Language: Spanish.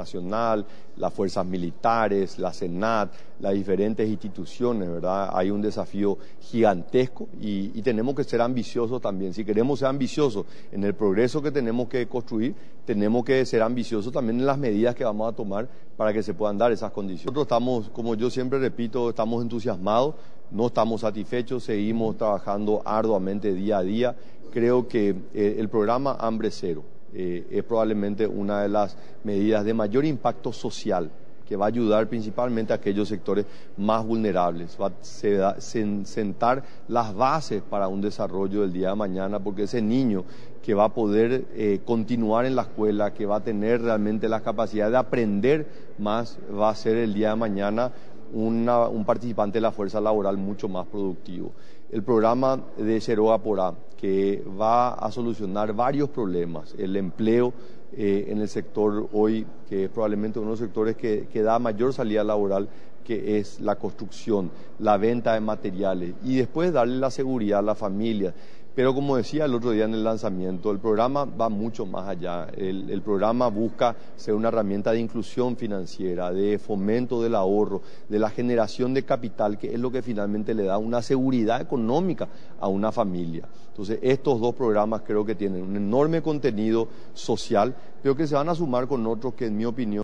Nacional, las fuerzas militares, la SENAT, las diferentes instituciones, ¿verdad? Hay un desafío gigantesco y tenemos que ser ambiciosos también. Si queremos ser ambiciosos en el progreso que tenemos que construir, tenemos que ser ambiciosos también en las medidas que vamos a tomar para que se puedan dar esas condiciones. Nosotros estamos, como yo siempre repito, estamos entusiasmados, no estamos satisfechos, seguimos trabajando arduamente día a día. Creo que el programa Hambre Cero es probablemente una de las medidas de mayor impacto social que va a ayudar principalmente a aquellos sectores más vulnerables, va a sentar las bases para un desarrollo del día de mañana, porque ese niño que va a poder continuar en la escuela, que va a tener realmente la capacidad de aprender más, va a ser el día de mañana un participante de la fuerza laboral mucho más productivo. El programa de Cheroa Porá, que va a solucionar varios problemas, el empleo en el sector hoy, que es probablemente uno de los sectores que da mayor salida laboral, que es la construcción, la venta de materiales, y después darle la seguridad a la familia. Pero como decía el otro día en el lanzamiento, el programa va mucho más allá. El programa busca ser una herramienta de inclusión financiera, de fomento del ahorro, de la generación de capital, que es lo que finalmente le da una seguridad económica a una familia. Entonces, estos dos programas creo que tienen un enorme contenido social, pero que se van a sumar con otros que, en mi opinión,